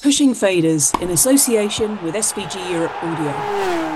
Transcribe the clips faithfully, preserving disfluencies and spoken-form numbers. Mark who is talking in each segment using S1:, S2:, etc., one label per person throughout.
S1: Pushing Faders in association with S V G Europe Audio.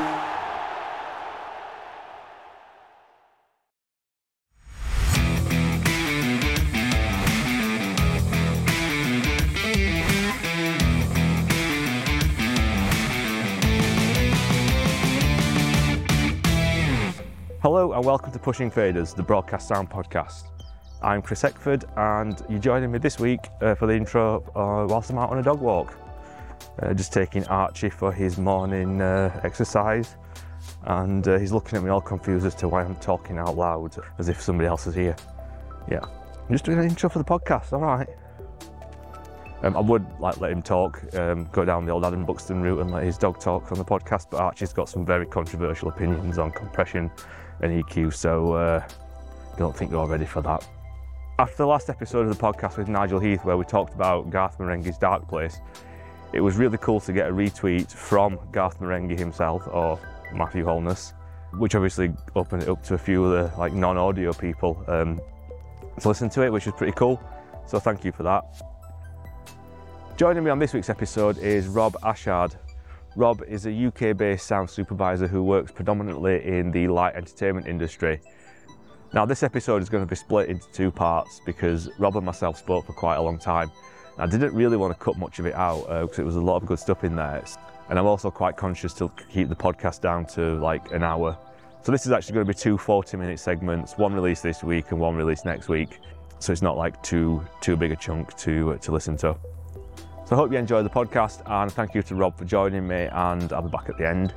S2: Hello and welcome to Pushing Faders, the Broadcast Sound Podcast. I'm Chris Eckford and you're joining me this week uh, for the intro uh, whilst I'm out on a dog walk. Uh, just taking Archie for his morning uh, exercise, and uh, he's looking at me all confused as to why I'm talking out loud as if somebody else is here. Yeah, I'm just doing an intro for the podcast, alright. Um, I would like let him talk, um, go down the old Adam Buxton route and let his dog talk on the podcast, but Archie's got some very controversial opinions on compression and E Q, so uh, I don't think you're all ready for that. After the last episode of the podcast with Nigel Heath, where we talked about Garth Marenghi's Dark Place, it was really cool to get a retweet from Garth Marenghi himself, or Matthew Holness, which obviously opened it up to a few of the like non-audio people um, to listen to it, which was pretty cool, so thank you for that. Joining me on this week's episode is Rob Ashard. Rob is a U K-based sound supervisor who works predominantly in the light entertainment industry. Now this episode is going to be split into two parts because Rob and myself spoke for quite a long time. I didn't really want to cut much of it out uh, because it was a lot of good stuff in there. And I'm also quite conscious to keep the podcast down to like an hour. So this is actually going to be two forty minute segments, one released this week and one released next week. So it's not like too, too big a chunk to, uh, to listen to. So I hope you enjoy the podcast, and thank you to Rob for joining me, and I'll be back at the end.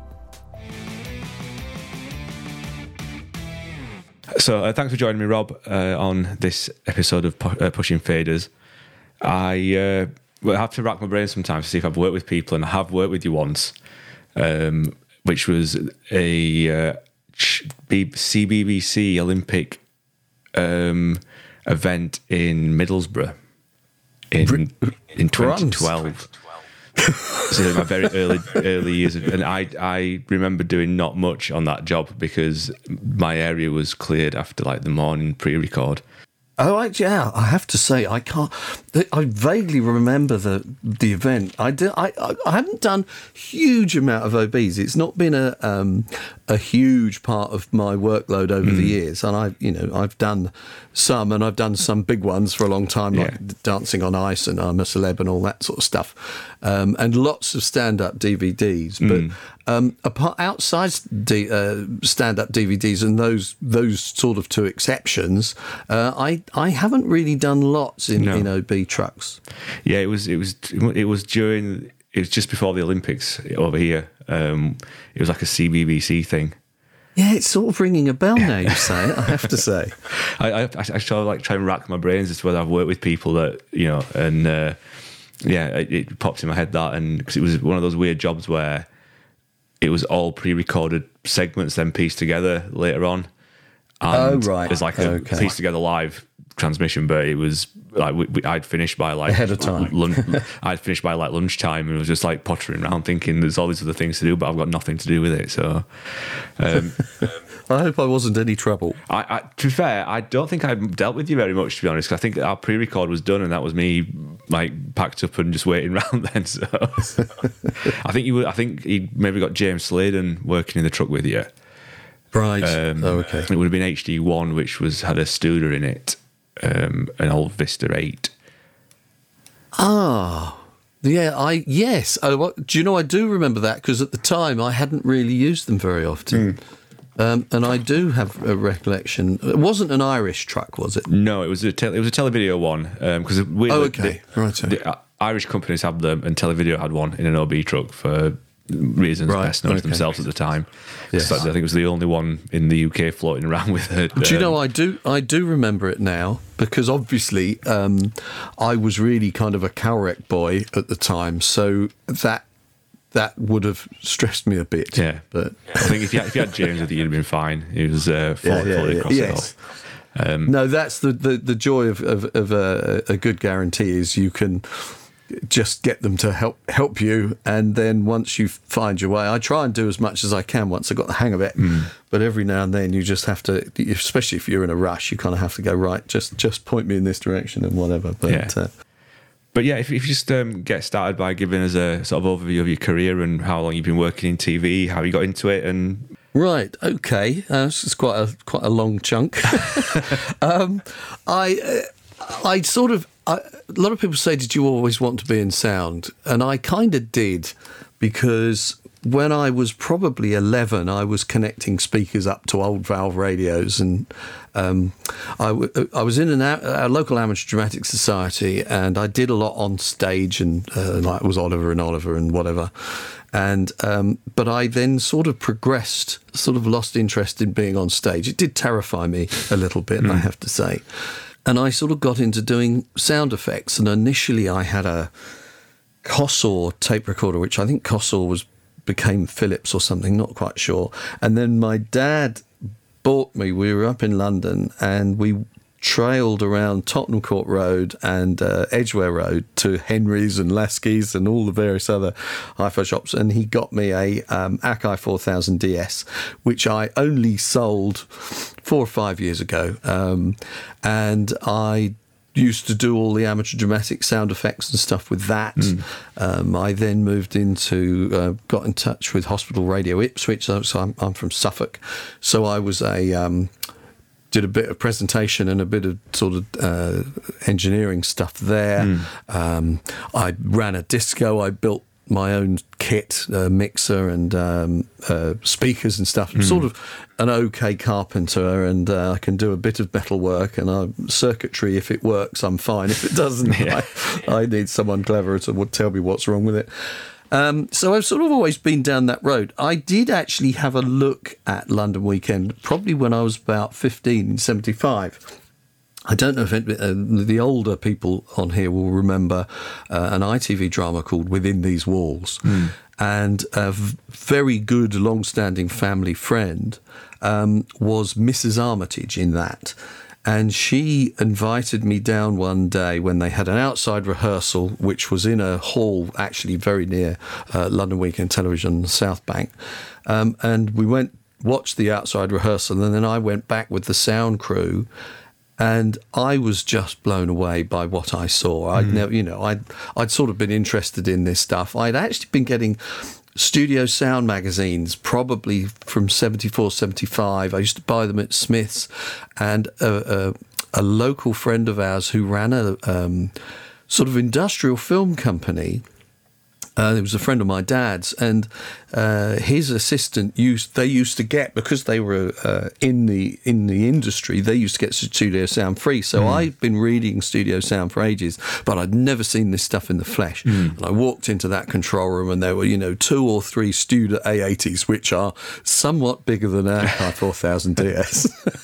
S2: So uh, thanks for joining me, Rob, uh, on this episode of Pu- uh, Pushing Faders. I uh, will have to rack my brain sometimes to see if I've worked with people, and I have worked with you once, um, which was a uh, C B B C Olympic um, event in Middlesbrough. In in twenty twelve, so my very early early years, of, and I I remember doing not much on that job because my area was cleared after like the morning pre-record.
S3: Oh, I, yeah, I have to say, I can't. I vaguely remember the the event. I did. I, I haven't done huge amount of O Bs. It's not been a um, a huge part of my workload over mm. the years, and I, you know, I've done some, and I've done some big ones for a long time, like yeah. Dancing on Ice and I'm a Celeb and all that sort of stuff, um, and lots of stand-up D V Ds. But mm. um, apart outside D, uh, stand-up D V Ds and those those sort of two exceptions, uh, I. I haven't really done lots in, no. in O B trucks.
S2: Yeah, it was it was it was during it was just before the Olympics over here. Um, it was like a C B B C thing.
S3: Yeah, it's sort of ringing a bell now. You say it, I have to say.
S2: I, I I sort of like try and rack my brains as to whether I've worked with people that you know, and uh, yeah, it, it popped in my head that, and because it was one of those weird jobs where it was all pre-recorded segments then pieced together later on. And
S3: oh right,
S2: there's like a
S3: okay.
S2: pieced together live transmission, but it was like we, we, I'd finished by like
S3: ahead of time.
S2: Lunch, I'd finished by like lunchtime, and was just like pottering around thinking there's all these other things to do, but I've got nothing to do with it. So, um,
S3: I hope I wasn't any trouble.
S2: I, I, to be fair, I don't think I dealt with you very much, to be honest. 'Cause I think our pre-record was done, and that was me like packed up and just waiting around then. So, I think you were. I think he maybe got James Sladen working in the truck with you.
S3: Right.
S2: Um,
S3: oh, okay.
S2: It would have been H D one, which was had a Studer in it, um, an old Vista eight.
S3: Ah, yeah. I yes. Oh, what, do you know? I do remember that because at the time I hadn't really used them very often, mm. um, and I do have a recollection. It wasn't an Irish truck, was it?
S2: No, it was a te- it was a Televideo one because um,
S3: oh, okay,
S2: the,
S3: right.
S2: The uh, Irish companies have them, and Televideo had one in an O B truck for reasons
S3: right.
S2: best known
S3: okay.
S2: to themselves at the time.
S3: Yes.
S2: So I think it was the only one in the U K floating around with it.
S3: Do you
S2: um,
S3: know, I do I do remember it now because obviously um, I was really kind of a Calrec boy at the time, so that that would have stressed me a bit.
S2: Yeah,
S3: but
S2: I think if you had, if you had James with you, you'd have been fine. He was uh, fully,
S3: yeah, yeah,
S2: fully
S3: yeah.
S2: across
S3: yes.
S2: it all. Um,
S3: no, that's the, the, the joy of, of, of a, a good guarantee is you can just get them to help help you, and then once you find your way, I try and do as much as I can once I've got the hang of it. Mm. But every now and then you just have to, especially if you're in a rush, you kind of have to go, right, just just point me in this direction and whatever. But
S2: yeah.
S3: uh,
S2: But but yeah, if, if you just um, get started by giving us a sort of overview of your career and how long you've been working in T V, how you got into it, and
S3: right, okay, uh, this is quite a quite a long chunk. um, I uh, I sort of I, a lot of people say, did you always want to be in sound? And I kind of did, because when I was probably eleven, I was connecting speakers up to old valve radios, and um, I, w- I was in an a, a local amateur dramatic society, and I did a lot on stage, and uh, like it was Oliver and Oliver and whatever. And um, but I then sort of progressed, sort of lost interest in being on stage. It did terrify me a little bit, mm. I have to say. And I sort of got into doing sound effects. And initially, I had a Kossor tape recorder, which I think Kossor was became Philips or something, not quite sure. And then my dad bought me, we were up in London, and we trailed around Tottenham Court Road and uh, Edgware Road to Henry's and Lasky's and all the various other hi-fi shops, and he got me a um, Akai four thousand D S, which I only sold four or five years ago, um, and I used to do all the amateur dramatic sound effects and stuff with that. Mm. Um, I then moved into, uh, got in touch with Hospital Radio Ipswich, so I'm, I'm from Suffolk, so I was a... Um, did a bit of presentation and a bit of sort of uh, engineering stuff there. Mm. Um, I ran a disco. I built my own kit, uh, mixer and um, uh, speakers and stuff. I'm mm. sort of an okay carpenter, and uh, I can do a bit of metal work, and uh, circuitry, if it works, I'm fine. If it doesn't, yeah. I, I need someone clever to tell me what's wrong with it. Um, so I've sort of always been down that road. I did actually have a look at London Weekend, probably when I was about fifteen in seventy-five. I don't know if it, uh, the older people on here will remember uh, an I T V drama called Within These Walls. Mm. And a v- very good, long-standing family friend um, was Missus Armitage in that. And she invited me down one day when they had an outside rehearsal, which was in a hall actually very near uh, London Weekend Television on the South Bank. Um, and we went, watched the outside rehearsal, and then I went back with the sound crew, and I was just blown away by what I saw. I'd mm. never, you know, I'd, I'd sort of been interested in this stuff. I'd actually been getting studio sound magazines, probably from seventy-four, seventy-five. I used to buy them at Smith's, and a, a, a local friend of ours who ran a um, sort of industrial film company. Uh, it was a friend of my dad's, and uh, his assistant used. They used to get, because they were uh, in the in the industry, they used to get studio sound free. So mm. I'd been reading studio sound for ages, but I'd never seen this stuff in the flesh. Mm. And I walked into that control room, and there were, you know, two or three Studer A eighties, which are somewhat bigger than our Akai four thousand D S,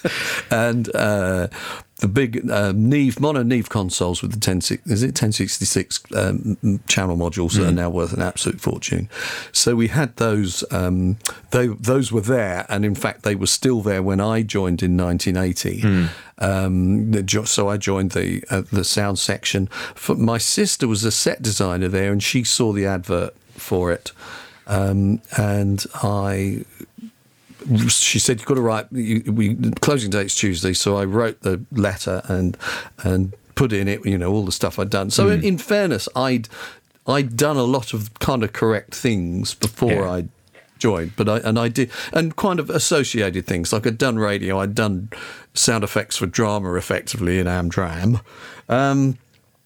S3: and uh, the big uh, Neve, mono Neve consoles with the ten, is it ten sixty-six um, channel modules mm. that are now worth an absolute fortune. So we had those, um, they, those were there, and in fact they were still there when I joined in nineteen eighty. Mm. Um, so I joined the uh, the sound section. For, my sister was a set designer there, and she saw the advert for it, um, and I... She said, you've got to write, you, we, closing date's Tuesday, so I wrote the letter and and put in it, you know, all the stuff I'd done. So mm. in, in fairness, I'd I'd done a lot of kind of correct things before yeah. I joined, but I and I did, and kind of associated things, like I'd done radio, I'd done sound effects for drama effectively in Amdram. Um,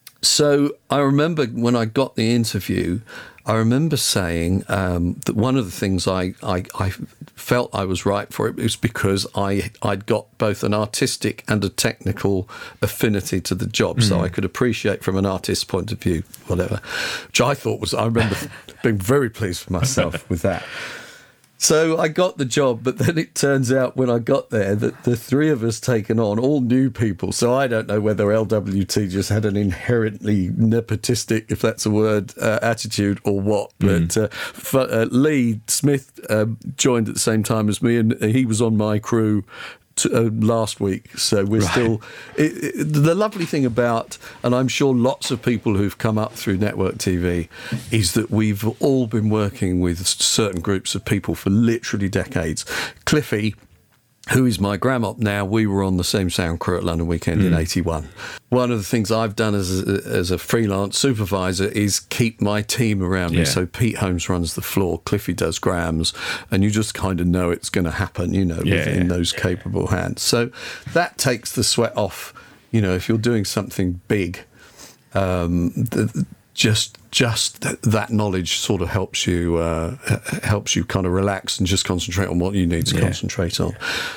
S3: so I remember when I got the interview, I remember saying um, that one of the things I, I, I felt I was right for it was because I, I'd got both an artistic and a technical affinity to the job, mm. so I could appreciate from an artist's point of view, whatever, which I thought was, I remember being very pleased with myself with that. So I got the job, but then it turns out when I got there that the three of us taken on, all new people, so I don't know whether L W T just had an inherently nepotistic, if that's a word, uh, attitude or what. Mm. But uh, for, uh, Lee Smith uh, joined at the same time as me, and he was on my crew To, uh, last week, so we're right. still it, it, the lovely thing about, and I'm sure lots of people who've come up through network T V, is that we've all been working with certain groups of people for literally decades. Cliffy who is my grandmop now, we were on the same sound crew at London Weekend mm. in eighty-one. One of the things I've done as a, as a freelance supervisor is keep my team around yeah. me. So Pete Holmes runs the floor, Cliffy does Grams, and you just kind of know it's going to happen, you know,
S2: yeah,
S3: within
S2: yeah.
S3: those capable hands. So that takes the sweat off, you know, if you're doing something big, um, the, just just th- that knowledge sort of helps you uh, helps you kind of relax and just concentrate on what you need to yeah. concentrate on.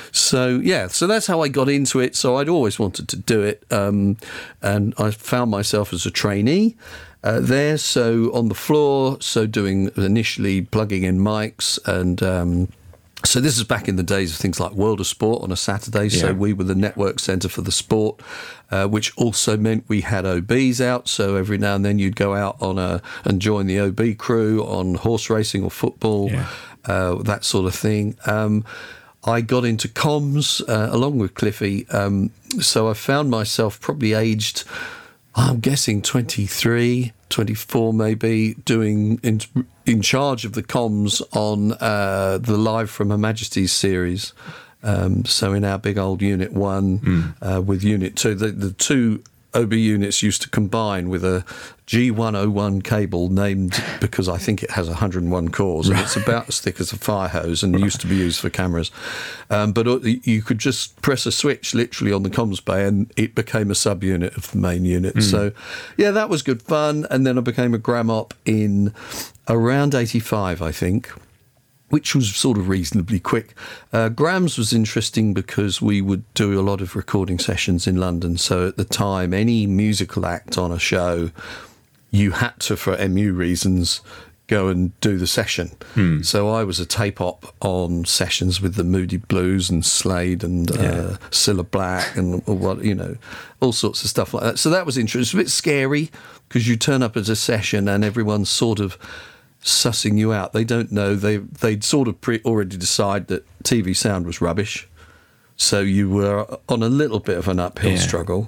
S3: So yeah, so that's how I got into it. So I'd always wanted to do it, um, and I found myself as a trainee uh, there. So on the floor, so doing initially plugging in mics and. Um, So this is back in the days of things like World of Sport on a Saturday. So
S2: yeah.
S3: we were the network centre for the sport, uh, which also meant we had O Bs out. So every now and then you'd go out on a and join the O B crew on horse racing or football,
S2: yeah.
S3: uh, that sort of thing. Um, I got into comms uh, along with Cliffy. Um, so I found myself probably aged, I'm guessing twenty-three, twenty-four maybe, doing in, in charge of the comms on uh, the Live from Her Majesty's series. Um, so in our big old Unit one mm. uh, with Unit two, the, the two O B units used to combine with a G one oh one cable named because I think it has one hundred and one cores and it's about as thick as a fire hose and used to be used for cameras. Um, but you could just press a switch literally on the comms bay and it became a subunit of the main unit. Mm. So, yeah, that was good fun. And then I became a Gramop in around eighty-five, I think, which was sort of reasonably quick. Uh, Grams was interesting because we would do a lot of recording sessions in London. So at the time, any musical act on a show, you had to, for M U reasons, go and do the session. Hmm. So I was a tape op on sessions with the Moody Blues and Slade and yeah. uh, Cilla Black and what you know, all sorts of stuff like that. So that was interesting. It's a bit scary because you turn up at a session and everyone's sort of sussing you out. They don't know. They they'd sort of pre- already decide that T V sound was rubbish. So you were on a little bit of an uphill yeah. struggle.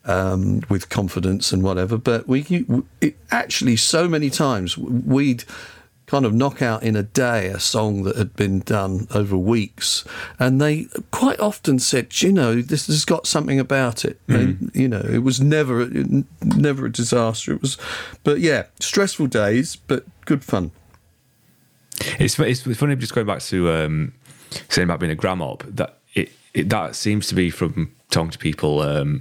S3: Um, with confidence and whatever, but we it, actually so many times we'd kind of knock out in a day a song that had been done over weeks, and they quite often said, you know, this has got something about it. Mm. And, you know, it was never never a disaster. It was, but yeah, stressful days, but good fun.
S2: It's it's funny just going back to um, saying about being a Gramop. That it, it that seems to be from talking to people. Um,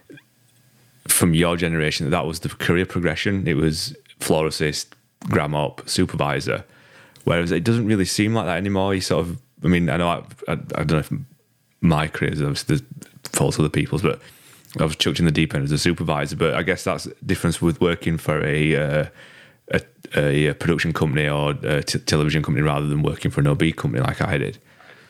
S2: from your generation, that that was the career progression. It was floor assist, Gramop, supervisor, whereas it doesn't really seem like that anymore. You sort of, I mean, I know I, I, I don't know if my career is obviously the fault of other people's, but I was chucked in the deep end as a supervisor. But I guess that's the difference with working for a uh, a, a production company or a t- television company rather than working for an O B company like I did.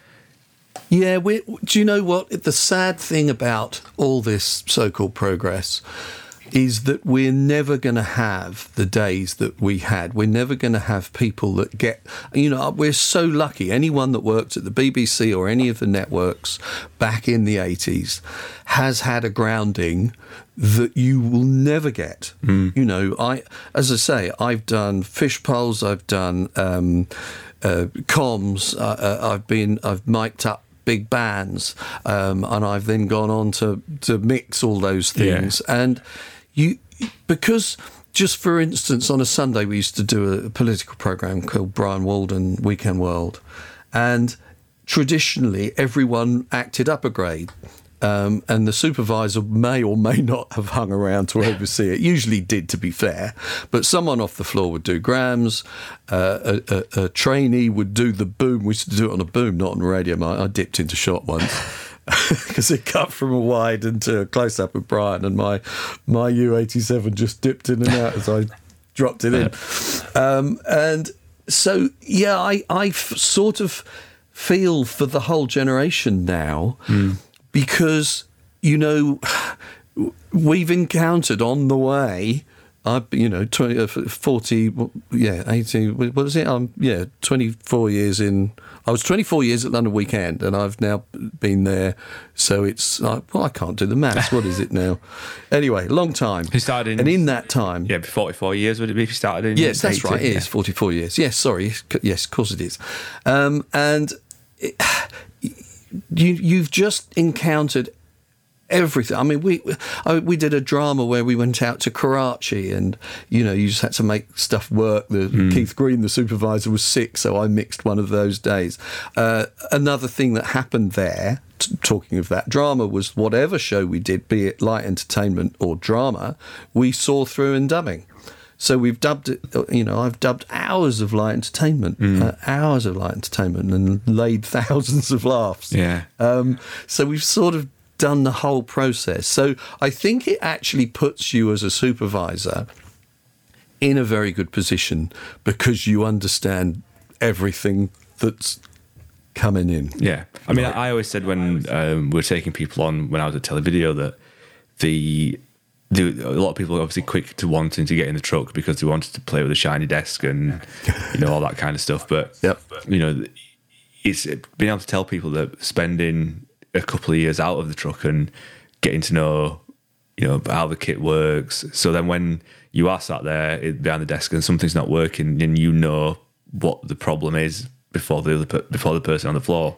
S3: Yeah, we, do you know what? The sad thing about all this so-called progress is that we're never going to have the days that we had. We're never going to have people that get, you know, we're so lucky. Anyone that worked at the B B C or any of the networks back in the eighties has had a grounding that you will never get. Mm. You know, I, as I say, I've done fish poles, I've done um, uh, comms, uh, uh, I've been, I've mic'd up big bands, um, and I've then gone on to, to mix all those things. Yeah. And you, because just for instance, on a Sunday we used to do a political program called Brian Walden Weekend World, and traditionally everyone acted up a grade. Um, and the supervisor may or may not have hung around to oversee it. Usually did, to be fair. But someone off the floor would do Grams. Uh, a, a, a trainee would do the boom. We used to do it on a boom, not on a radio mic. I dipped into shot once because it cut from a wide into a close-up with Brian, and my my U eighty-seven just dipped in and out as I dropped it in. Um, and so, yeah, I, I f- sort of feel for the whole generation now. Mm. Because, you know, we've encountered on the way, I've, you know, twenty, forty, yeah, eighty, what was it? Um, yeah, twenty-four years in, I was twenty-four years at London Weekend, and I've now been there, so it's, like, well, I can't do the maths, what is it now? Anyway, long time.
S2: You started in,
S3: and in that time.
S2: Yeah, forty-four years, would it be if you started in?
S3: Yes, that's
S2: eighteen?
S3: right, it
S2: yeah.
S3: is, forty-four years. Yes, sorry, yes, of course it is. Um, and... It, you you've just encountered everything. I mean, we I, we did a drama where we went out to Karachi, and you know, you just had to make stuff work. The mm. Keith Green, the supervisor, was sick, so I mixed one of those days. Uh, another thing that happened there, t- talking of that drama, was whatever show we did, be it light entertainment or drama, we saw through in dubbing. So we've dubbed it, you know, I've dubbed hours of light entertainment, mm. uh, hours of light entertainment, and laid thousands of laughs.
S2: Yeah.
S3: Um, so we've sort of done the whole process. So I think it actually puts you as a supervisor in a very good position because you understand everything that's coming in.
S2: Yeah. I mean, I always said when um, we were taking people on when I was at Televideo that the, the a lot of people are obviously quick to wanting to get in the truck because they wanted to play with a shiny desk and, you know, all that kind of stuff. But,
S3: yep.
S2: you know, it's being able to tell people that spending a couple of years out of the truck and getting to know, you know, how the kit works. So then when you are sat there behind the desk and something's not working, then you know what the problem is before the other, before the person on the floor.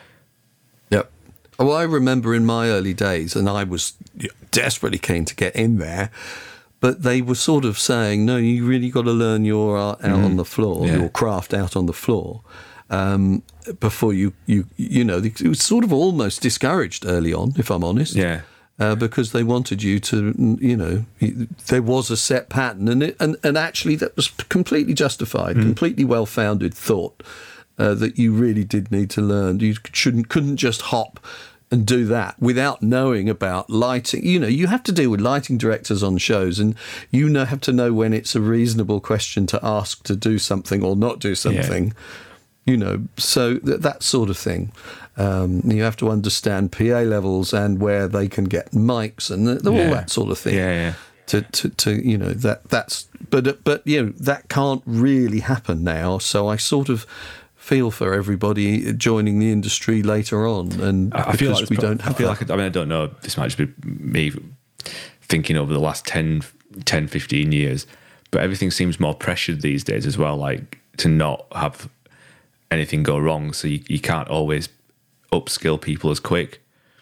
S3: Yep. Well, I remember in my early days, and I was desperately keen to get in there, but they were sort of saying, no, you really got to learn your art out mm. on the floor, yeah. your craft out on the floor. Um, before you, you, you know, it was sort of almost discouraged early on, if I'm honest.
S2: Yeah.
S3: Uh, because they wanted you to, you know, there was a set pattern, and it, and, and actually that was completely justified, mm. completely well-founded thought uh, that you really did need to learn. You shouldn't, couldn't just hop and do that without knowing about lighting. You know, you have to deal with lighting directors on shows, and you know, have to know when it's a reasonable question to ask to do something or not do something. Yeah. You know, so th- that sort of thing. Um, you have to understand P A levels and where they can get mics and th- all
S2: yeah.
S3: that sort of thing.
S2: Yeah, yeah.
S3: To, to, to you know, that that's but but you know, that can't really happen now. So I sort of feel for everybody joining the industry later on, and
S2: I feel like
S3: we
S2: pro-
S3: don't have.
S2: I feel
S3: that.
S2: like I mean I don't know. This might just be me thinking over the last ten, fifteen years, but everything seems more pressured these days as well. Like to not have anything go wrong, so you, you can't always upskill people as quick.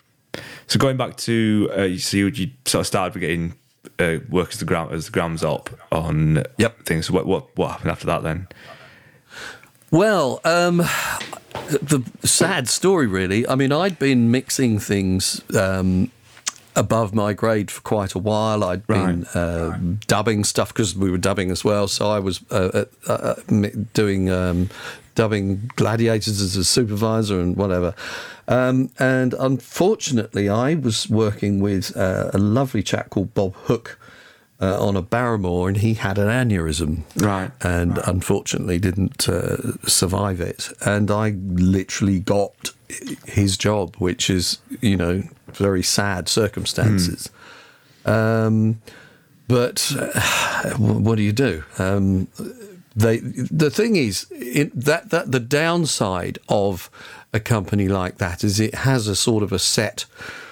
S2: So going back to uh, so you, you sort of started getting uh, work as the gram as the grams op on
S3: yep.
S2: things. So what what what happened after that then?
S3: Well, um, the sad story really. I mean, I'd been mixing things um, above my grade for quite a while. I'd been right. uh, right. dubbing stuff because we were dubbing as well. So I was uh, uh, uh, doing. Um, dubbing Gladiators as a supervisor and whatever. Um, and unfortunately, I was working with uh, a lovely chap called Bob Hook uh, on a Barrymore, and he had an aneurysm.
S2: Right.
S3: And
S2: right.
S3: unfortunately didn't uh, survive it. And I literally got his job, which is, you know, very sad circumstances. Mm. Um, but uh, what do you do? Um They, the thing is, it, that that the downside of a company like that is it has a sort of a set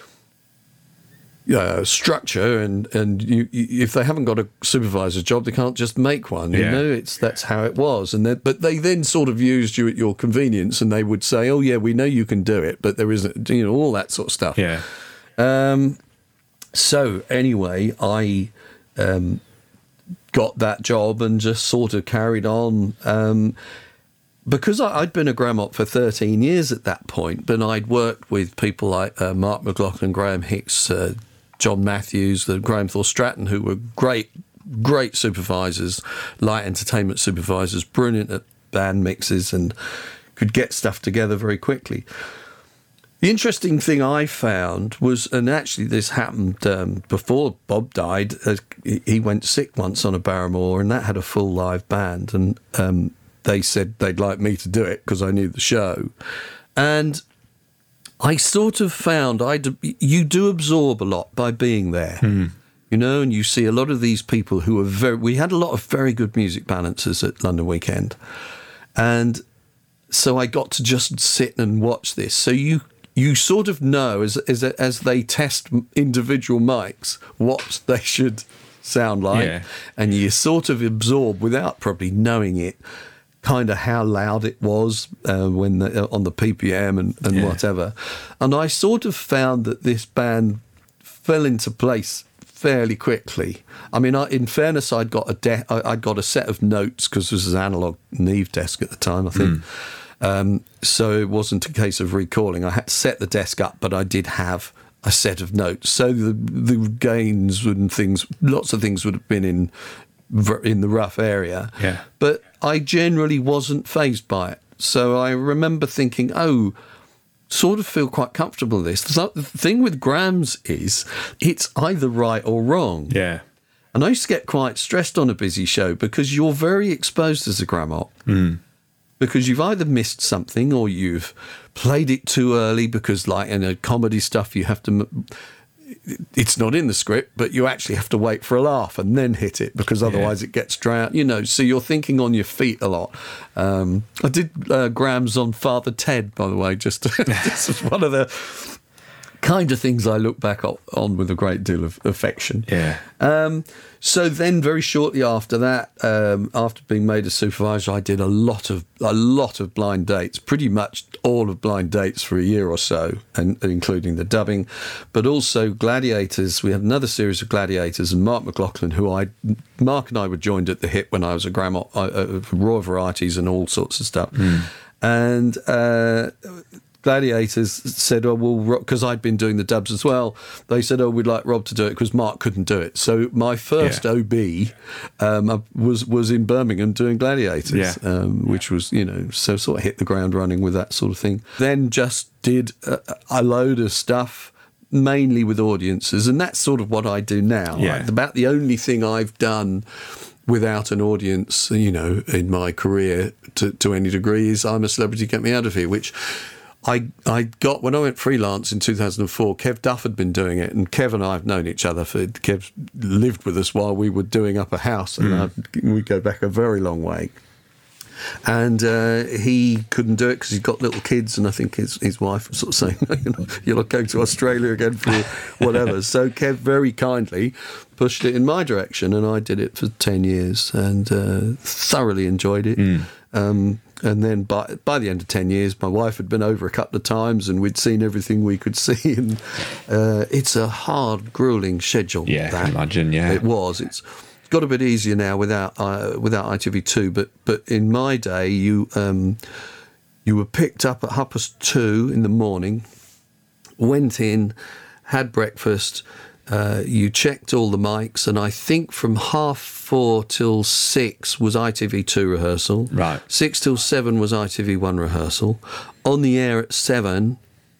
S3: uh, structure, and and you, you, if they haven't got a supervisor job, they can't just make one. You
S2: yeah. know,
S3: it's that's how it was. And then, but they then sort of used you at your convenience, and they would say, "Oh yeah, we know you can do it, but there isn't," you know, all that sort of stuff.
S2: Yeah.
S3: Um. So anyway, I. Um, got that job and just sort of carried on um, because I, I'd been a gram op for thirteen years at that point, but I'd worked with people like uh, Mark McLaughlin, Graham Hicks, uh, John Matthews, the Graham Thor Stratton, who were great, great supervisors, light entertainment supervisors, brilliant at band mixes and could get stuff together very quickly. The interesting thing I found was, and actually this happened um, before Bob died, uh, he went sick once on a Barrymore, and that had a full live band, and um, they said they'd like me to do it because I knew the show. And I sort of found I you do absorb a lot by being there, mm. you know, and you see a lot of these people who are very, we had a lot of very good music balancers at London Weekend. And so I got to just sit and watch this. So you, You sort of know as as as they test individual mics what they should sound like,
S2: yeah.
S3: and you sort of absorb without probably knowing it kind of how loud it was uh, when the, uh, on the P P M and, and
S2: Yeah.
S3: whatever. And I sort of found that this band fell into place fairly quickly. I mean, I, in fairness, I'd got a de- I, I'd got a set of notes because this was an analog Neve desk at the time, I think. Mm. Um, so it wasn't a case of recalling. I had to set the desk up, but I did have a set of notes. So the the gains and things, lots of things would have been in in the rough area.
S2: Yeah.
S3: But I generally wasn't fazed by it. So I remember thinking, oh, sort of feel quite comfortable with this. The thing with Grams is it's either right or wrong.
S2: Yeah.
S3: And I used to get quite stressed on a busy show because you're very exposed as a Gramop.
S2: Mm.
S3: Because you've either missed something or you've played it too early because, like, in a comedy stuff, you have to... It's not in the script, but you actually have to wait for a laugh and then hit it because otherwise yeah. it gets drowned. You know, so you're thinking on your feet a lot. Um, I did uh, Grams on Father Ted, by the way. Just this is one of the kind of things I look back on with a great deal of affection.
S2: Yeah.
S3: Um, so then, very shortly after that, um, after being made a supervisor, I did a lot of a lot of blind dates, pretty much all of blind dates for a year or so, and including the dubbing, but also Gladiators. We had another series of Gladiators, and Mark McLaughlin, who I, Mark and I were joined at the hip when I was a Gramop, uh, Royal Varieties and all sorts of stuff, mm. and. Uh, Gladiators said, oh, well, because I'd been doing the dubs as well, they said, oh, we'd like Rob to do it because Mark couldn't do it. So my first yeah. O B um, was was in Birmingham doing Gladiators,
S2: yeah.
S3: um, which was, you know, so sort of hit the ground running with that sort of thing. Then just did a, a load of stuff, mainly with audiences, and that's sort of what I do now.
S2: Yeah.
S3: Like, about the only thing I've done without an audience, you know, in my career to, to any degree is I'm a Celebrity, Get Me Out of Here, which... I I got, when I went freelance in two thousand four, Kev Duff had been doing it, and Kev and I have known each other for, Kev lived with us while we were doing Upper House, and mm. I, we go back a very long way. And uh, he couldn't do it because he's got little kids, and I think his his wife was sort of saying, you know, you'll go to Australia again for whatever. So Kev very kindly pushed it in my direction, and I did it for ten years and uh, thoroughly enjoyed it. Mm. Um, and then by by the end of ten years, my wife had been over a couple of times and we'd seen everything we could see. And uh, it's a hard, gruelling schedule.
S2: Yeah,
S3: that.
S2: I can imagine, yeah.
S3: It was. It's got a bit easier now without uh, without I T V two. But but in my day, you um, you were picked up at half past two in the morning, went in, had breakfast, uh, you checked all the mics, and I think from half four till six was I T V two rehearsal.
S2: Right.
S3: Six till seven was I T V one rehearsal. On the air at seven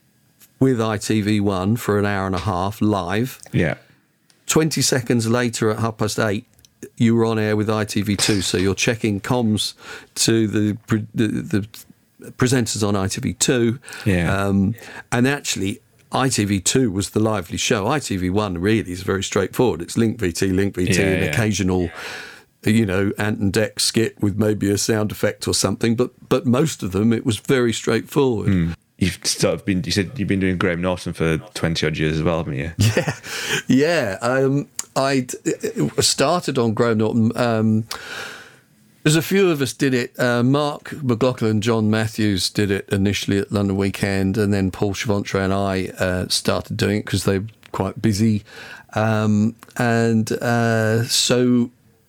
S3: with I T V one for an hour and a half live.
S2: Yeah.
S3: Twenty seconds later at half past eight, you were on air with I T V two, so you're checking comms to the the, the presenters on I T V two.
S2: Yeah.
S3: Um, and actually, I T V two was the lively show. I T V one really is very straightforward. It's Link V T, Link V T,
S2: yeah,
S3: an
S2: yeah.
S3: occasional, you know, Ant and Dec skit with maybe a sound effect or something. But but most of them, it was very straightforward.
S2: Mm. You've sort of been. You said you've been doing Graham Norton for twenty odd years as well, haven't you?
S3: Yeah, yeah. Um, I started on Graham Norton. Um, there's a few of us did it. Uh, Mark McLaughlin and John Matthews did it initially at London Weekend, and then Paul Chavantre and I uh, started doing it because they were quite busy. Um, and uh, so,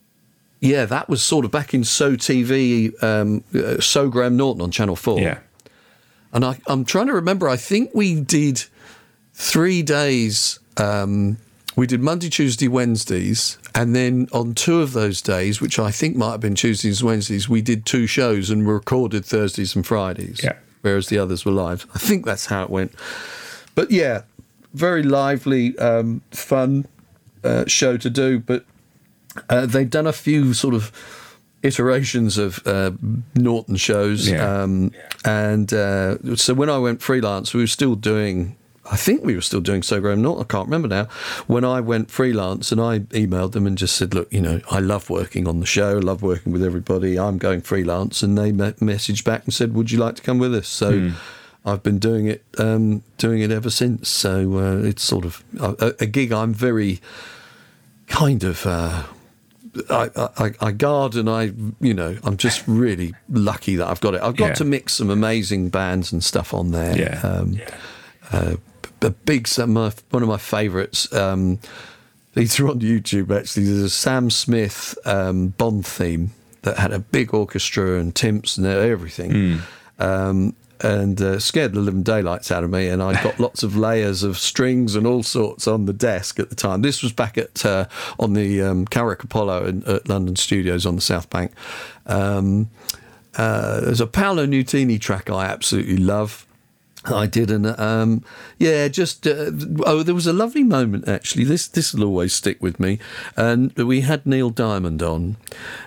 S3: yeah, that was sort of back in So T V, um, uh, So Graham Norton on Channel four.
S2: Yeah.
S3: And I, I'm trying to remember, I think we did three days. Um, we did Monday, Tuesday, Wednesdays. And then on two of those days, which I think might have been Tuesdays and Wednesdays, we did two shows and recorded Thursdays and Fridays.
S2: Yeah.
S3: Whereas the others were live. I think that's how it went. But yeah, very lively, um, fun uh, show to do. But uh, they've done a few sort of iterations of uh, Norton shows.
S2: Yeah.
S3: Um, and uh, so when I went freelance, we were still doing, I think we were still doing So Graham Norton, I can't remember now. When I went freelance and I emailed them and just said, look, you know, I love working on the show, I love working with everybody, I'm going freelance. And they me- messaged back and said, would you like to come with us? So mm. I've been doing it, um, doing it ever since. So uh, it's sort of a, a gig I'm very kind of... Uh, I, I, I garden. I, you know, I'm just really lucky that I've got it. I've got
S2: Yeah.
S3: to mix some amazing bands and stuff on there.
S2: Yeah.
S3: Um,
S2: yeah.
S3: Uh, a big, some of my, one of my favourites. Um, these are on YouTube actually. There's a Sam Smith um, Bond theme that had a big orchestra and timps and everything.
S2: Mm.
S3: Um, and uh, scared the living daylights out of me, and I got lots of layers of strings and all sorts on the desk at the time. This was back at uh, on the um, Carrick Apollo in, at London Studios on the South Bank. Um, uh, there's a Paolo Nutini track I absolutely love. I did, and um, yeah, just uh, oh, there was a lovely moment actually. This this will always stick with me. And we had Neil Diamond on,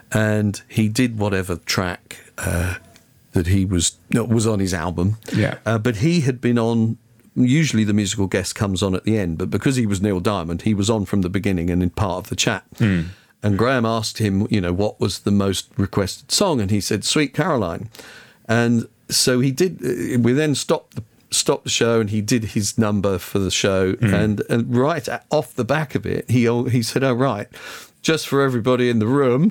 S3: and he did whatever track uh, that he was no, was on his album.
S2: Yeah.
S3: Uh, but he had been on. Usually the musical guest comes on at the end, but because he was Neil Diamond, he was on from the beginning and in part of the chat.
S2: Mm.
S3: And Graham asked him, you know, what was the most requested song, and he said "Sweet Caroline," and so he did. We then stopped the stopped the show, and he did his number for the show. Mm. And, and right off the back of it, he he said, "Oh right, just for everybody in the room,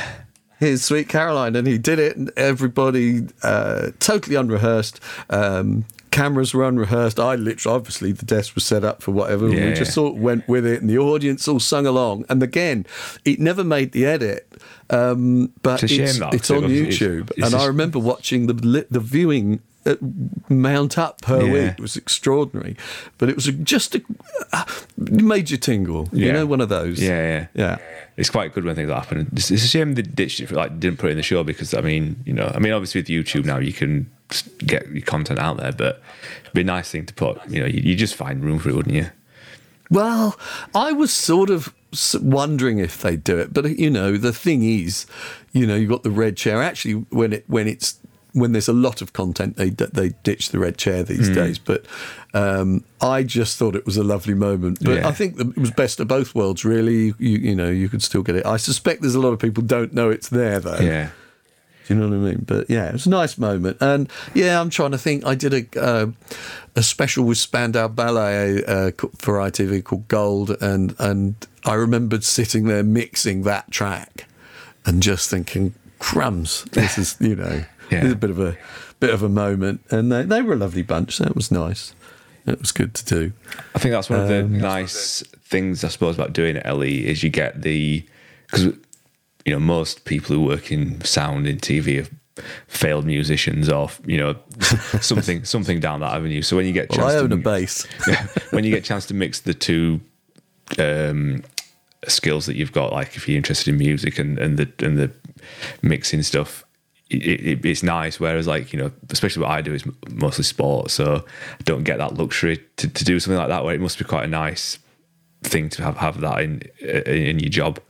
S3: here's Sweet Caroline," and he did it. And everybody uh, totally unrehearsed. Um, cameras were unrehearsed. I literally, obviously, the desk was set up for whatever.
S2: Yeah,
S3: we just
S2: yeah.
S3: sort of went with it, and the audience all sung along. And again, it never made the edit, um, but
S2: It's a shame
S3: it's,
S2: that,
S3: it's
S2: 'cause
S3: on
S2: it was-
S3: YouTube.
S2: it's- it's
S3: and
S2: a
S3: I
S2: sh-
S3: remember watching the li- the viewing uh, mount up per
S2: Yeah.
S3: week. It was extraordinary, but it was a, just a, uh, it made you tingle. You
S2: Yeah.
S3: know, one of those.
S2: Yeah, yeah,
S3: yeah.
S2: It's quite good when things happen. It's, it's a shame they ditched it, like didn't put it in the show, because I mean, you know, I mean, obviously with YouTube now you can get your content out there, but it'd be a nice thing to put. You know, you, you just find room for it, wouldn't you?
S3: Well, I was sort of s- wondering if they'd do it, but you know, the thing is, you know, you've got the red chair. Actually, when it when it's when there's a lot of content, they they ditch the red chair these mm. days. But um, I just thought it was a lovely moment. But
S2: Yeah.
S3: I think that it was best of both worlds. Really, you you know, you could still get it. I suspect there's a lot of people don't know it's there though.
S2: Yeah.
S3: Do you know what I mean? But yeah, it was a nice moment. And yeah, I'm trying to think. I did a uh, a special with Spandau Ballet uh, for I T V called Gold, and and I remembered sitting there mixing that track and just thinking, crumbs, this is, you know,
S2: Yeah.
S3: this is a bit of a bit of a moment. And they, they were a lovely bunch. So it was nice. It was good to do.
S2: I think that's one of the
S3: Um,
S2: nice things, I suppose, about doing it, Ellie, is you get the, because, you know, most people who work in sound in T V have failed musicians or, you know, something something down that avenue. So when you get a
S3: Well,
S2: chance
S3: I own
S2: to,
S3: a bass.
S2: yeah, when you get a chance to mix the two um, skills that you've got, like if you're interested in music and, and the and the mixing stuff, it, it, it's nice. Whereas, like, you know, especially what I do is mostly sport, so I don't get that luxury to, to do something like that. Where it must be quite a nice thing to have have that in in your job.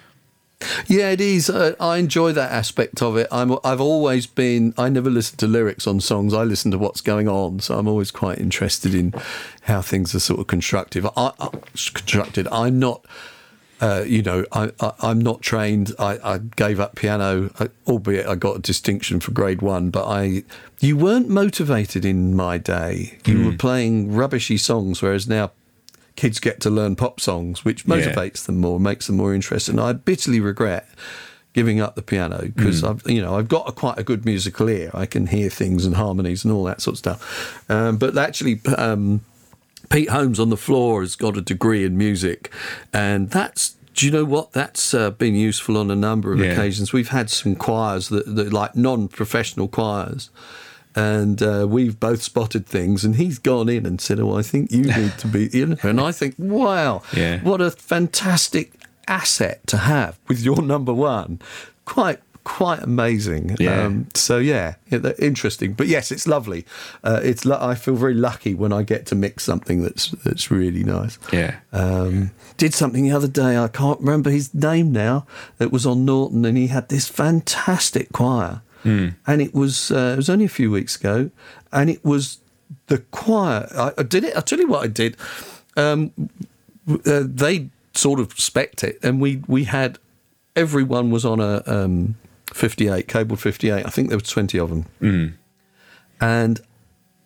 S3: Yeah, it is. Uh, I enjoy that aspect of it. I'm, I've always been. I never listen to lyrics on songs. I listen to what's going on. So I'm always quite interested in how things are sort of constructive. I, I, constructed. I'm not. Uh, you know, I, I, I'm not trained. I, I gave up piano, albeit I got a distinction for grade one. But I, you weren't motivated in my day. You mm. were playing rubbishy songs, whereas now kids get to learn pop songs, which motivates yeah. them more, makes them more interested. And I bitterly regret giving up the piano because mm. I've, you know, I've got a, quite a good musical ear. I can hear things and harmonies and all that sort of stuff. Um, but actually, um, Pete Holmes on the floor has got a degree in music, and that's. Do you know what? That's uh, been useful on a number of yeah. occasions. We've had some choirs that, that like non-professional choirs. And uh, we've both spotted things, and he's gone in and said, "Oh, I think you need to be in." And I think, wow,
S2: yeah.
S3: what a fantastic asset to have with your number one. Quite, quite amazing.
S2: Yeah.
S3: Um, so yeah, interesting. But yes, it's lovely. Uh, it's I feel very lucky when I get to mix something that's that's really nice.
S2: Yeah.
S3: Um, did something the other day. I can't remember his name now. It was on Norton, and he had this fantastic choir. Mm. And it was uh, it was only a few weeks ago, and it was the choir. I, I did it. I'll tell you what I did. Um, uh, they sort of spec'd it, and we we had everyone was on a um, fifty-eight cabled fifty-eight. I think there were twenty of them,
S2: mm.
S3: and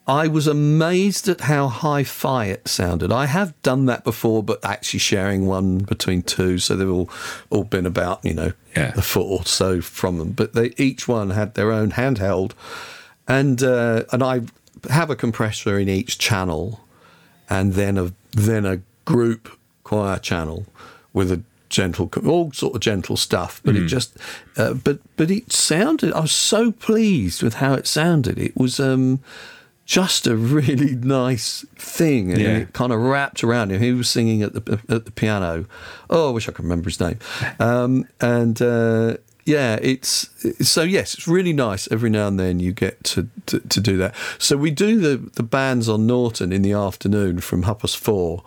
S3: I was amazed at how hi-fi it sounded. I have done that before, but actually sharing one between two, so they've all, all been about, you know,
S2: yeah.
S3: a foot or so from them. But they each one had their own handheld, and uh, and I have a compressor in each channel, and then a then a group choir channel with a gentle, all sort of gentle stuff. But mm. it just, uh, but but it sounded. I was so pleased with how it sounded. It was. Um, Just a really nice thing, and
S2: yeah.
S3: it kind of wrapped around him. He was singing at the at the piano. Oh, I wish I could remember his name. Um, and uh, yeah, it's so yes, it's really nice. Every now and then you get to, to, to do that. So we do the the bands on Norton in the afternoon from half past four.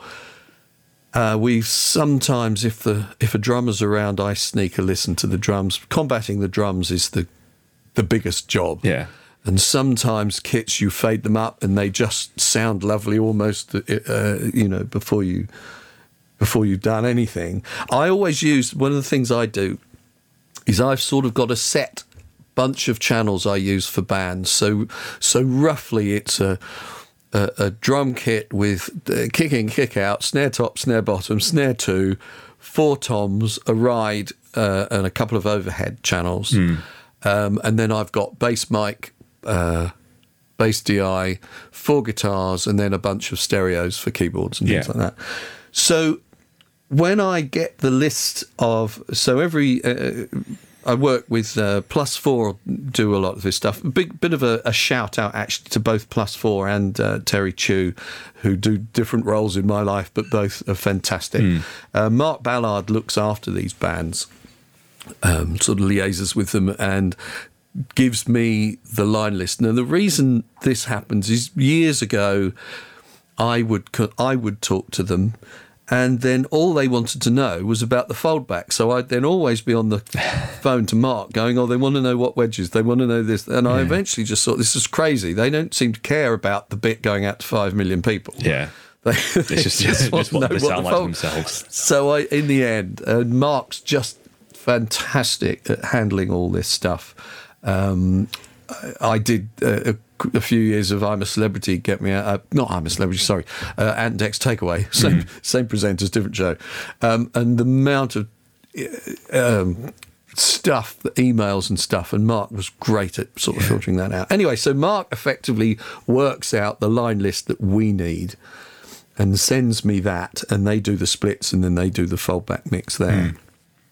S3: Uh, we sometimes, if the if a drummer's around, I sneak a listen to the drums. Combating the drums is the the biggest job.
S2: Yeah.
S3: And sometimes kits, you fade them up and they just sound lovely almost, uh, you know, before, you, before you've done anything. I always use, one of the things I do is I've sort of got a set bunch of channels I use for bands. So so roughly it's a, a, a drum kit with uh, kick in, kick out, snare top, snare bottom, snare two, four toms, a ride uh, and a couple of overhead channels. Mm. Um, and then I've got bass mic, Uh, bass D I, four guitars, and then a bunch of stereos for keyboards and things
S2: yeah.
S3: like that. So when I get the list of, so every, uh, I work with uh, Plus Four, do a lot of this stuff. A big bit of a, a shout out actually to both Plus Four and uh, Terry Chew, who do different roles in my life, but both are fantastic. Mm. Uh, Mark Ballard looks after these bands, um, sort of liaises with them, and gives me the line list. Now, the reason this happens is years ago, I would I would talk to them, and then all they wanted to know was about the foldback. So I'd then always be on the phone to Mark going, oh, they want to know what wedges, they want to know this. And yeah. I eventually just thought, this is crazy. They don't seem to care about the bit going out to five million people.
S2: Yeah.
S3: They,
S2: they just, just, just want to sound like themselves.
S3: So I, in the end, uh, Mark's just fantastic at handling all this stuff. Um, I did uh, a, a few years of I'm a Celebrity, get me out, uh, not I'm a Celebrity, sorry, uh, Ant and Dex Takeaway, same, mm. same presenters, different show. Um, and the amount of uh, um, stuff, the emails and stuff, and Mark was great at sort of yeah. filtering that out. Anyway, so Mark effectively works out the line list that we need and sends me that, and they do the splits and then they do the foldback mix there. Mm.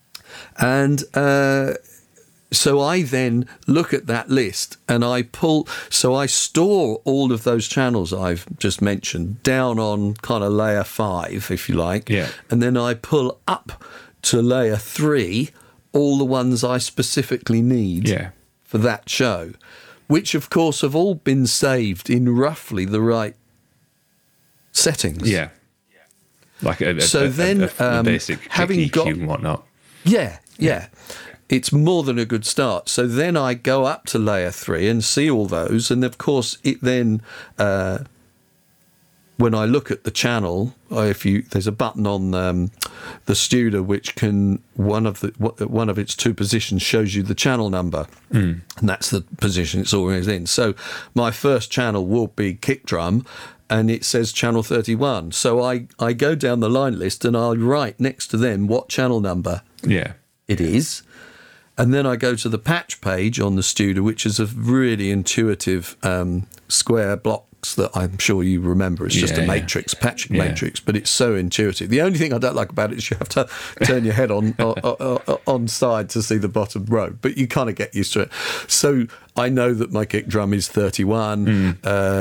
S3: And uh, so I then look at that list and I pull, so I store all of those channels I've just mentioned down on kind of layer five, if you like.
S2: Yeah.
S3: And then I pull up to layer three all the ones I specifically need
S2: yeah.
S3: for that show, which of course have all been saved in roughly the right settings.
S2: Yeah. Like a, a,
S3: so
S2: a,
S3: then,
S2: a, a
S3: um,
S2: basic
S3: having
S2: E Q
S3: got,
S2: and whatnot.
S3: Yeah, yeah. It's more than a good start. So then I go up to layer three and see all those. And of course, it then, uh, when I look at the channel, if you there's a button on um, the Studer which can, one of the one of its two positions shows you the channel number. Mm. And that's the position it's always in. So my first channel will be kick drum, and it says channel thirty-one. So I, I go down the line list and I'll write next to them what channel number
S2: yeah.
S3: it is. And then I go to the patch page on the Studer, which is a really intuitive um, square blocks that I'm sure you remember. It's just
S2: yeah,
S3: a matrix,
S2: yeah.
S3: patching
S2: yeah.
S3: matrix, but it's so intuitive. The only thing I don't like about it is you have to turn your head on on, on, on side to see the bottom row, but you kind of get used to it. So I know that my kick drum is thirty-one, mm.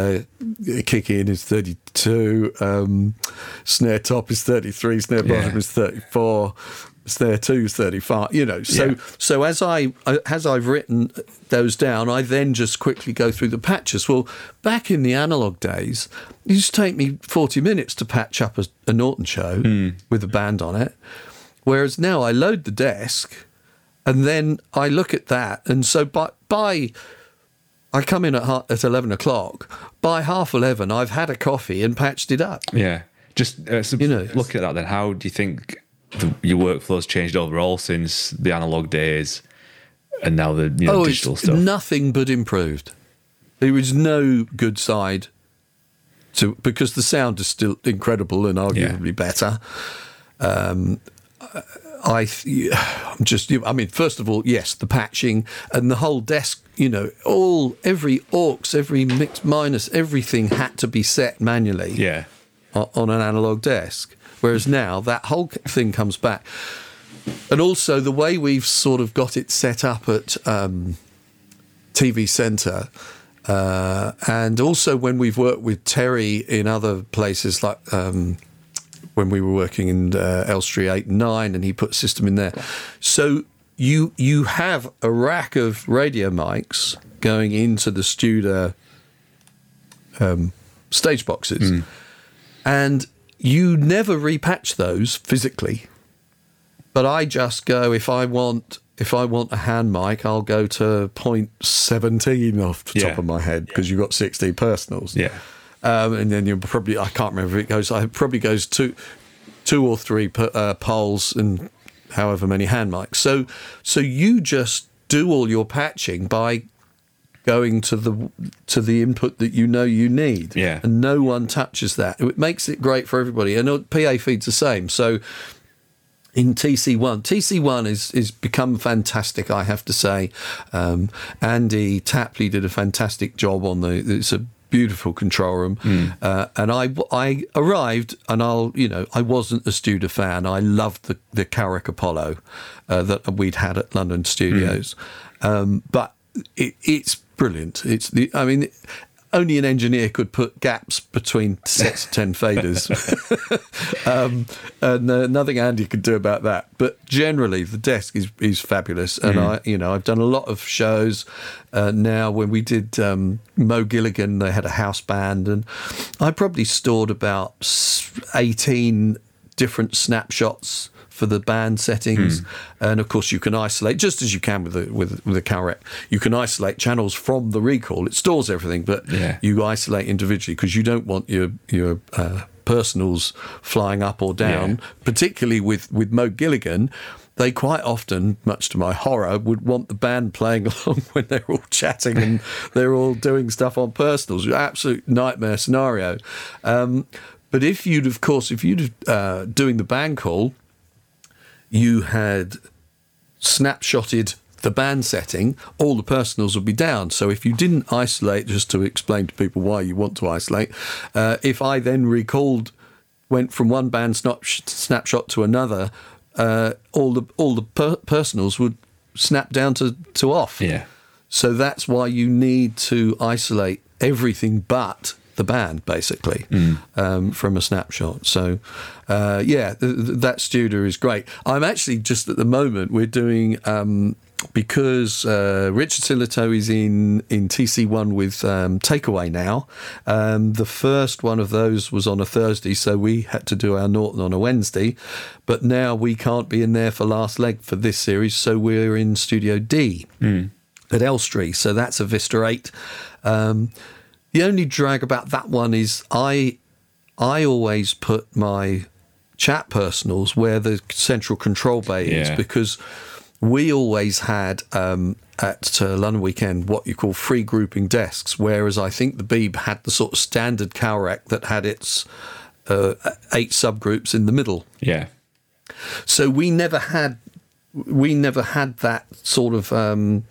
S3: uh, kick in is thirty-two, um, snare top is thirty-three, snare bottom yeah. is thirty-four. Snare two is thirty-five, you know. So, yeah. so as I as I've written those down, I then just quickly go through the patches. Well, back in the analog days, it used to take me forty minutes to patch up a, a Norton show mm. with a band on it. Whereas now I load the desk, and then I look at that, and so by by I come in at at eleven o'clock. By half eleven, I've had a coffee and patched it up.
S2: Yeah, just uh, so you know, look at that. Then, how do you think the, your workflow's changed overall since the analog days and now the you know,
S3: oh,
S2: digital
S3: it's
S2: stuff?
S3: Nothing but improved. There is no good side to because the sound is still incredible and arguably
S2: Yeah.
S3: better. Um, I I'm just I mean, first of all, yes, the patching and the whole desk. You know, all every aux, every mix minus, everything had to be set manually.
S2: Yeah.
S3: On, on an analog desk, whereas now that whole thing comes back. And also the way we've sort of got it set up at um, T V Centre, uh, and also when we've worked with Terry in other places, like um, when we were working in uh, Elstree eight and nine, and he put a system in there. So you you have a rack of radio mics going into the Studer um, stage boxes, mm. and you never repatch those physically. But I just go, if I want if I want a hand mic, I'll go to point seventeen off the
S2: yeah.
S3: top of my head, because yeah. you've got sixteen personals.
S2: Yeah.
S3: Um, and then you'll probably, I can't remember if it goes, it probably goes two, two or three per, uh, poles and however many hand mics. So, so you just do all your patching by going to the to the input that you know you need.
S2: Yeah.
S3: And no one touches that. It makes it great for everybody. And P A feed's the same. So, in T C one, T C one is is become fantastic, I have to say. Um, Andy Tapley did a fantastic job on the. It's a beautiful control room, mm. uh, and I I arrived, and I'll you know I wasn't a Studer fan. I loved the the Carrick Apollo uh, that we'd had at London Studios, mm. um, but it, it's brilliant. It's the I mean. Only an engineer could put gaps between sets of ten faders, um, and uh, nothing Andy could do about that. But generally, the desk is is fabulous, and mm. I, you know, I've done a lot of shows uh, now. When we did um, Mo Gilligan, they had a house band, and I probably stored about eighteen different snapshots for the band settings, mm. and of course you can isolate, just as you can with the with with the Carrick. You can isolate channels from the recall. It stores everything, but
S2: yeah.
S3: you isolate individually, because you don't want your your uh, personals flying up or down. Yeah. Particularly with with Mo Gilligan, they quite often, much to my horror, would want the band playing along when they're all chatting and they're all doing stuff on personals. Absolute nightmare scenario. Um, but if you'd, of course, if you'd uh, doing the band call, you had snapshotted the band setting, all the personals would be down. So if you didn't isolate, just to explain to people why you want to isolate, uh, if I then recalled, went from one band snap- snapshot to another, uh, all the all the per- personals would snap down to, to off.
S2: Yeah.
S3: So that's why you need to isolate everything but the band, basically, mm. um, from a snapshot. So, uh, yeah, th- th- that Studer is great. I'm actually just at the moment, we're doing, um, because uh, Richard Sillitoe is in, in T C one with um, Takeaway now. Um, the first one of those was on a Thursday, so we had to do our Norton on a Wednesday. But now we can't be in there for last leg for this series, so we're in Studio D mm. at Elstree. So that's a Vista eight. Um, The only drag about that one is I I always put my chat personals where the central control bay is,
S2: yeah.
S3: because we always had um, at uh, London Weekend what you call free grouping desks, whereas I think the Beeb had the sort of standard Cowrack that had its uh, eight subgroups in the middle.
S2: Yeah.
S3: So we never had we never had that sort of Um,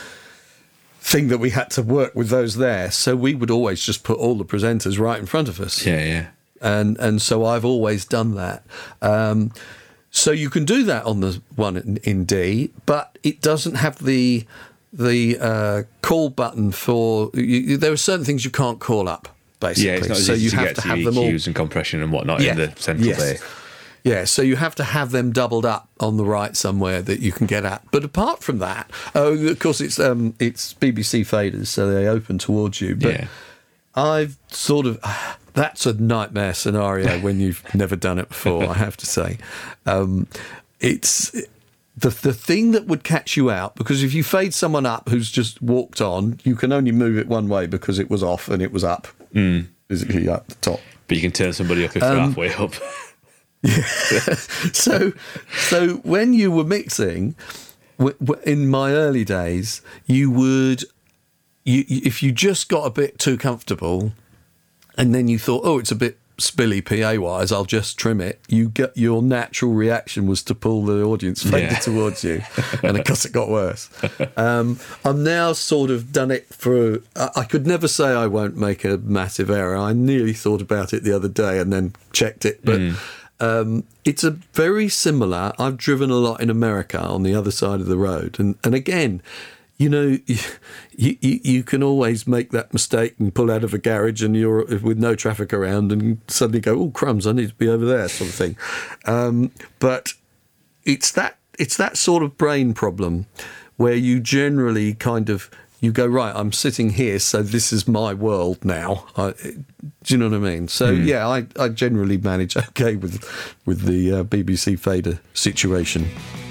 S3: thing that we had to work with those there, so we would always just put all the presenters right in front of us.
S2: Yeah, yeah.
S3: And and so I've always done that. Um, so you can do that on the one in, in D, but it doesn't have the the uh, call button for. You, there are certain things you can't call up, basically.
S2: Yeah, it's not as
S3: so
S2: easy
S3: you
S2: to
S3: have
S2: get
S3: to
S2: to
S3: have
S2: E
S3: them all.
S2: E Qs and compression and whatnot
S3: Yeah.
S2: in the central
S3: Yes.
S2: bay.
S3: Yeah, so you have to have them doubled up on the right somewhere that you can get at. But apart from that, oh, of course, it's um, it's B B C faders, so they open towards you. But
S2: yeah.
S3: I've sort of that's a nightmare scenario when you've never done it before. I have to say, um, it's the the thing that would catch you out, because if you fade someone up who's just walked on, you can only move it one way because it was off and it was up,
S2: mm.
S3: physically up the top.
S2: But you can turn somebody up if they're
S3: Um,
S2: halfway up.
S3: Yeah. so, so when you were mixing, w- w- in my early days, you would, you if you just got a bit too comfortable, and then you thought, oh, it's a bit spilly P A wise, I'll just trim it. You get your natural reaction was to pull the audience fader yeah. towards you, and of course it got worse. Um, I'm now sort of done it for. I, I could never say I won't make a massive error. I nearly thought about it the other day and then checked it, but. Mm. Um, it's a very similar. I've driven a lot in America on the other side of the road, and and again, you know, you, you you can always make that mistake and pull out of a garage and you're with no traffic around and suddenly go, oh crumbs, I need to be over there, sort of thing. Um, but it's that it's that sort of brain problem where you generally kind of. You go, right, I'm sitting here, so this is my world now. I, do you know what I mean? So, mm. yeah, I, I generally manage okay with with the uh, B B C fader situation.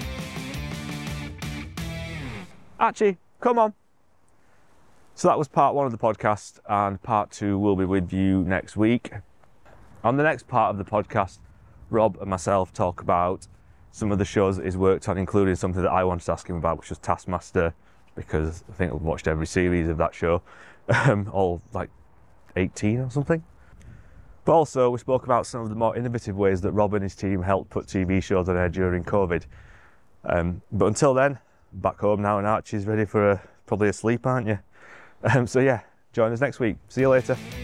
S2: Archie, come on. So that was part one of the podcast, and part two will be with you next week. On the next part of the podcast, Rob and myself talk about some of the shows that he's worked on, including something that I wanted to ask him about, which was Taskmaster, because I think I've watched every series of that show, um, all like eighteen or something. But also we spoke about some of the more innovative ways that Rob and his team helped put T V shows on air during COVID. Um, but until then, back home now, and Archie's ready for a, probably a sleep, aren't you? Um, so yeah, join us next week. See you later.